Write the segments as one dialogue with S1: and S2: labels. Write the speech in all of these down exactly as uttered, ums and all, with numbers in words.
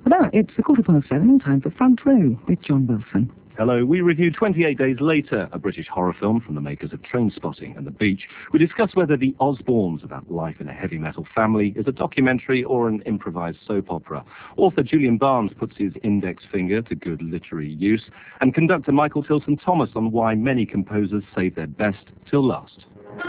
S1: But now it's a quarter past seven in time for Front Row with John Wilson.
S2: Hello, we review twenty-eight Days Later, a British horror film from the makers of Trainspotting and The Beach. We discuss whether The Osbournes, about life in a heavy metal family, is a documentary or an improvised soap opera. Author Julian Barnes puts his index finger to good literary use, and conductor Michael Tilson Thomas on why many composers save their best till last.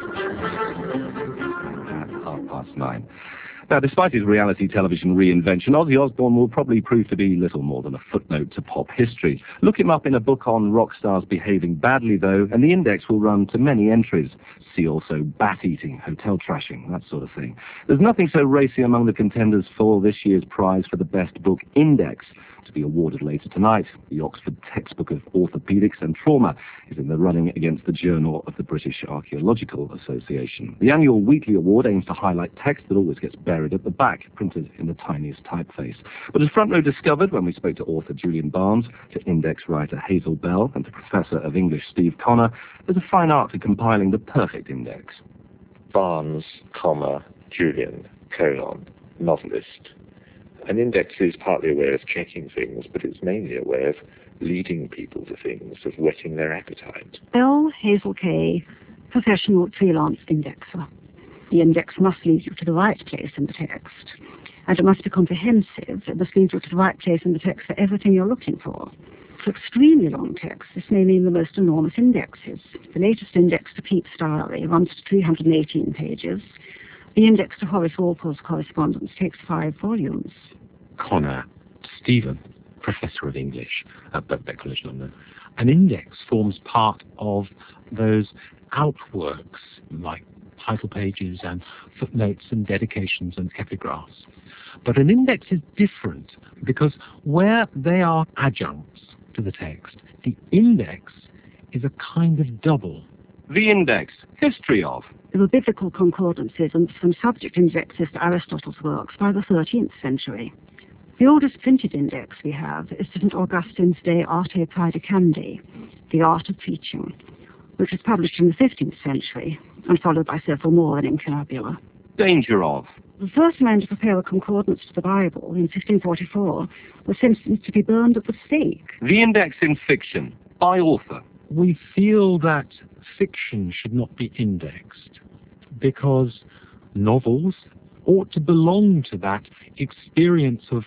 S2: At half past nine. Now, despite his reality television reinvention, Ozzy Osbourne will probably prove to be little more than a footnote to pop history. Look him up in a book on rock stars behaving badly, though, and the index will run to many entries. See also bat-eating, hotel trashing, that sort of thing. There's nothing so racy among the contenders for this year's prize for the best book index, to be awarded later tonight. The Oxford Textbook of Orthopaedics and Trauma is in the running against the Journal of the British Archaeological Association. The annual Wheatley Award aims to highlight text that always gets buried at the back, printed in the tiniest typeface. But as Front Row discovered when we spoke to author Julian Barnes, to index writer Hazel Bell, and to Professor of English Steve Connor, there's a fine art to compiling the perfect index.
S3: Barnes, comma, Julian, colon, novelist. An index is partly a way of checking things, but it's mainly a way of leading people to things, of whetting their appetite.
S4: Bell, Hazel Kay, professional freelance indexer. The index must lead you to the right place in the text, and it must be comprehensive. It must lead you to the right place in the text for everything you're looking for. For extremely long texts, this may mean the most enormous indexes. The latest index to Pepys Diary runs to three hundred eighteen pages. The index to Horace Walpole's correspondence takes five volumes.
S5: Connor, Stephen, Professor of English at Birkbeck College London. An index forms part of those outworks, like title pages and footnotes and dedications and epigraphs. But an index is different because where they are adjuncts to the text, the index is a kind of double.
S2: The index, history of.
S4: There were biblical concordances and some subject indexes to Aristotle's works by the thirteenth century. The oldest printed index we have is Saint Augustine's De Arte Praedicandi, The Art of Preaching, which was published in the fifteenth century and followed by several more in incunabula.
S2: Danger of.
S4: The first man to prepare a concordance to the Bible in fifteen forty-four was sentenced to be burned at the stake.
S2: The index in fiction, by author.
S5: We feel that fiction should not be indexed because novels ought to belong to that experience of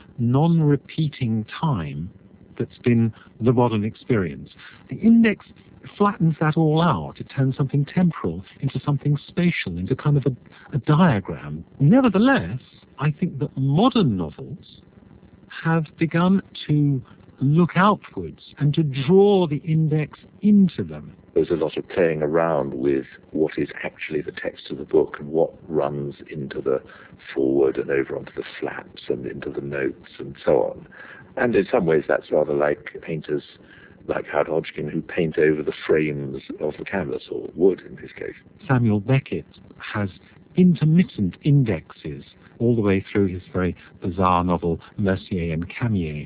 S5: non-repeating time that's been the modern experience. The index flattens that all out. It turns something temporal into something spatial, into kind of a, a diagram. Nevertheless, I think that modern novels have begun to look outwards and to draw the index into them.
S3: There's a lot of playing around with what is actually the text of the book and what runs into the forward and over onto the flaps and into the notes and so on. And in some ways that's rather like painters like Howard Hodgkin who paint over the frames of the canvas, or wood in this case.
S5: Samuel Beckett has intermittent indexes all the way through his very bizarre novel Mercier and Camier.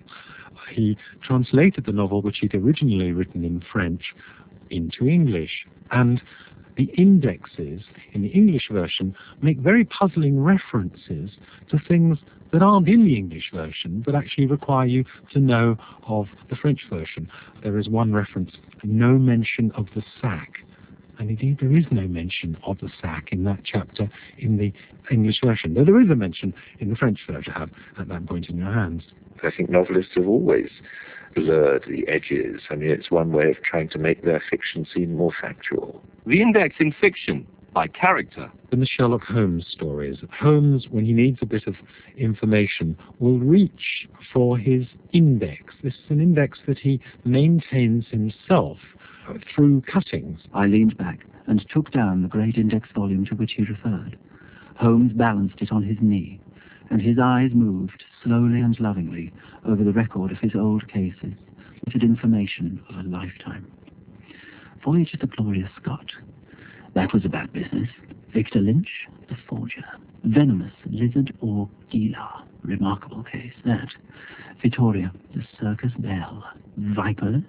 S5: He translated the novel, which he'd originally written in French, into English. And the indexes in the English version make very puzzling references to things that aren't in the English version, but actually require you to know of the French version. There is one reference, no mention of the sack. And indeed, there is no mention of the sack in that chapter in the English version, though there is a mention in the French version. Have at that point in your hands.
S3: I think novelists have always blurred the edges. I mean, it's one way of trying to make their fiction seem more factual.
S2: The index in fiction, by character.
S5: In the Sherlock Holmes stories, Holmes, when he needs a bit of information, will reach for his index. This is an index that he maintains himself through cuttings.
S1: I leaned back and took down the great index volume to which he referred. Holmes balanced it on his knee, and his eyes moved slowly and lovingly over the record of his old cases, which had information of a lifetime. Voyage of the Gloria Scott. That was a bad business. Victor Lynch, the forger. Venomous Lizard or Gila. Remarkable case, that. Vittoria, the Circus Belle. Vipers.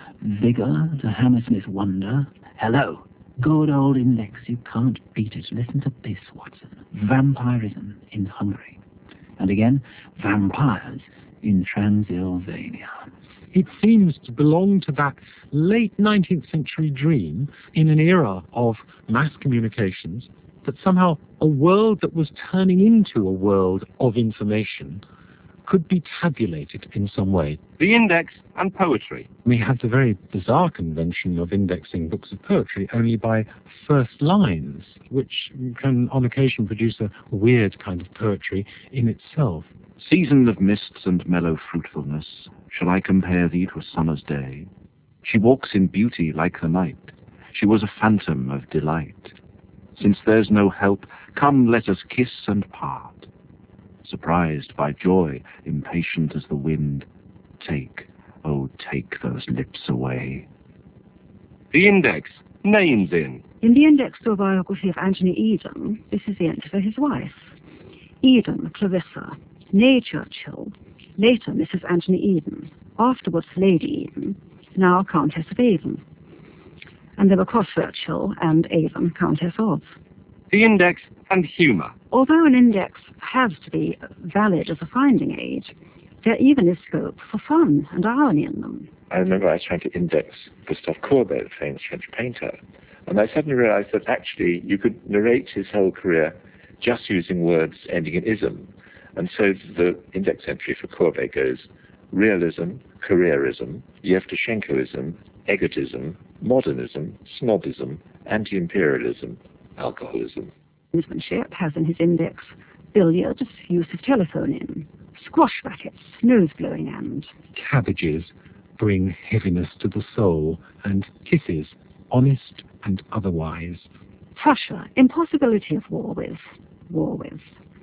S1: Vigor, the Hammersmith Wonder. Hello. Good old index, you can't beat it. Listen to this, Watson. Vampirism in Hungary. and again, vampires in Transylvania.
S5: It seems to belong to that late nineteenth century dream in an era of mass communications that somehow a world that was turning into a world of information could be tabulated in some way.
S2: The index and poetry.
S5: We have the very bizarre convention of indexing books of poetry only by first lines, which can on occasion produce a weird kind of poetry in itself.
S2: Season of mists and mellow fruitfulness, shall I compare thee to a summer's day? She walks in beauty like the night. She was a phantom of delight. Since there's no help, come let us kiss and part. Surprised by joy, impatient as the wind, take, oh take those lips away. The index, names in.
S4: In the index to a biography of Anthony Eden, this is the entry for his wife. Eden, Clarissa, née Churchill, later Missus Anthony Eden, afterwards Lady Eden, now Countess of Avon. And there were Cross Churchill and Avon, Countess of.
S2: The index and humour.
S4: Although an index has to be valid as a finding aid, there even is scope for fun and irony in them.
S3: I remember I was trying to index Gustave Courbet, the famous French painter, and I suddenly realized that actually you could narrate his whole career just using words ending in ism. And so the index entry for Courbet goes realism, careerism, Yevtushenkoism, egotism, modernism, snobism, anti-imperialism, alcoholism.
S4: Gamesmanship has in his index billiards, use of telephone in, squash rackets, nose-blowing and...
S5: Cabbages bring heaviness to the soul, and kisses, honest and otherwise.
S4: Prussia, impossibility of war with, war with.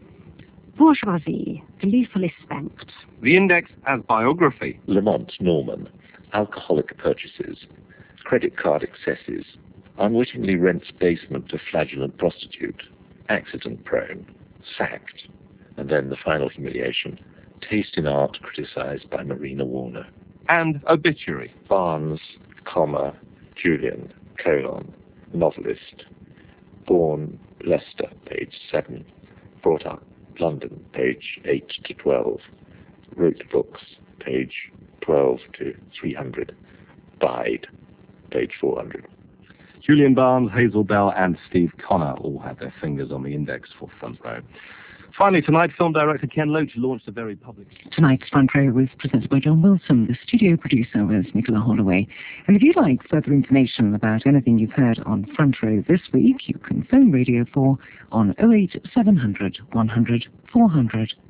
S4: Bourgeoisie, gleefully spanked.
S2: The index as biography.
S3: Lamont Norman, alcoholic purchases, credit card excesses, unwittingly rents basement to flagellant prostitute, accident prone, sacked, and then the final humiliation, taste in art criticized by Marina Warner.
S2: And obituary.
S3: Barnes, comma, Julian, colon, novelist, born Leicester, page seven, brought up London, page eight to twelve, wrote books, page twelve to three hundred, died, page four hundred.
S2: Julian Barnes, Hazel Bell and Steve Connor all had their fingers on the index for Front Row. Finally tonight, film director Ken Loach launched a very public...
S1: Tonight's Front Row was presented by John Wilson. The studio producer was Nicola Holloway. And if you'd like further information about anything you've heard on Front Row this week, you can phone Radio four on oh eight seven hundred, one hundred, four hundred